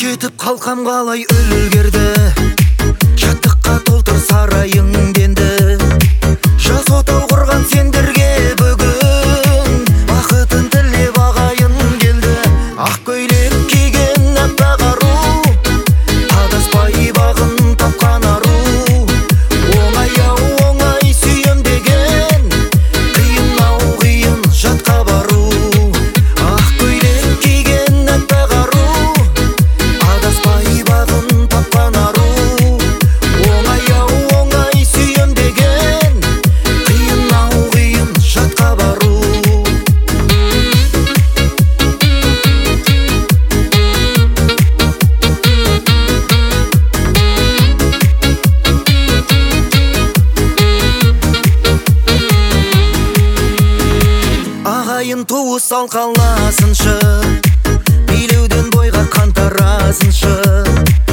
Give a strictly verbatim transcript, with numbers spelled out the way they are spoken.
жетіп қалқам қалай үлгерді, жаттыққа толтыр сарайың денді. Жас отау құрған сендерге бүгін бақытын тілеп ағайын келді. Ақ көйлек киген аппақ ару, адаспай бағын тапқан ару. Оңай ау оңай сүйем деген, қиын ау қиын жатқа бару. Ақ көйлек киген аппақ ару, адаспай бағын тапқан ару. Оңай ау оңай сүйем деген, қиын ау қиын жатқа бару. Ағайын туыс алқаласыншы, билеуден бойға қан тарасыншы.